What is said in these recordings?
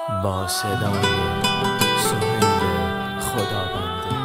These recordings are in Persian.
با صدای سهیل خدابنده.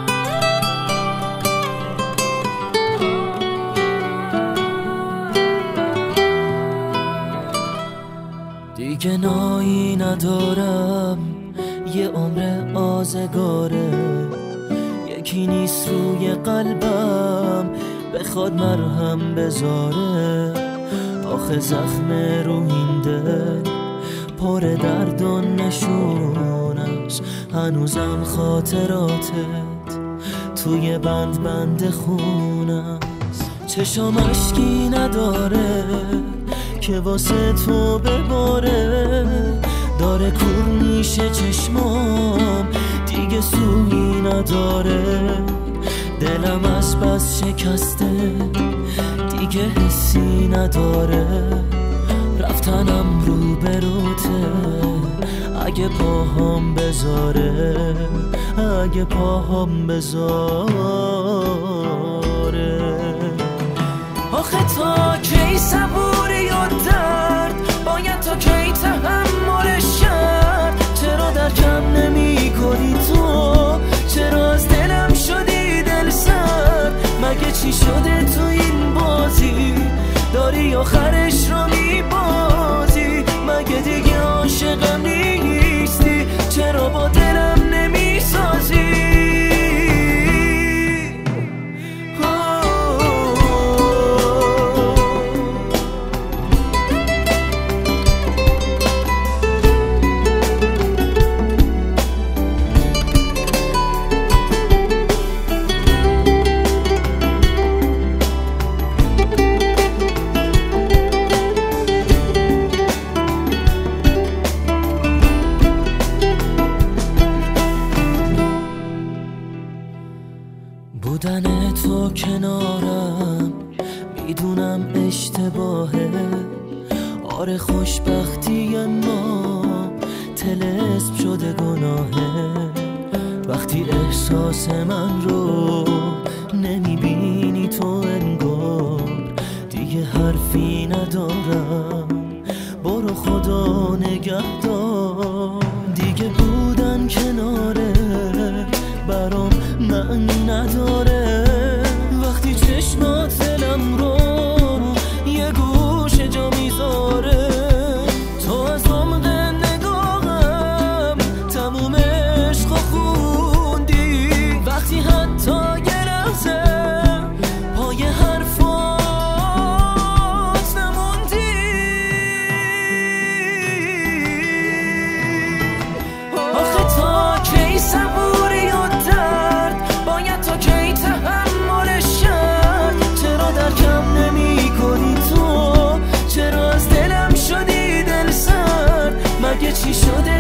دیگه نایی ندارم، یه عمر آزگاره، یکی نیست روی قلبم بخواد مرهم بذاره. آخه زخم روحین دل پر درد و نشون است، هنوزم خاطراتت توی بند خون است. چشام اشکی نداره که واسه تو بباره، داره کور میشه چشمام دیگه سویی نداره. دلم از بس شکسته دیگه حسی نداره، رفتنم رو بروته اگه پاهم بذاره، اگه پاهم بذاره. آخه تا کی صبوری و درد، باید تا کی تحملش کرد؟ چرا درکم نمی کنی تو؟ چرا از دلم شدی دل سرد؟ مگه چی شده تو این بازی؟ داری آخرش رو میبازی؟ مگه دیگه عاشقم نیستی؟ چرا با دلم نمیسازی؟ بودن تو کنارم میدونم اشتباهه، آره خوشبختی ما طلسم شده گناهه. وقتی احساس من رو نمیبینی تو انگار دیگه حرفی ندارم، برو خدا نگهدار. دیگه بودن کناره برام معنی نداره، وقتی چشمات دلم رو یه گوشه جا میذاره. تو از عمق نگاهم تموم عشق خوندی، وقتی حتی یه لحظه پای حرفات نموندی. آخه تا کی صبوری و درد، باید تا کی تحملش کرد؟ چرا درکم نمی کنی تو؟ چرا از دلم شدی دل سرد؟ مگه چی شده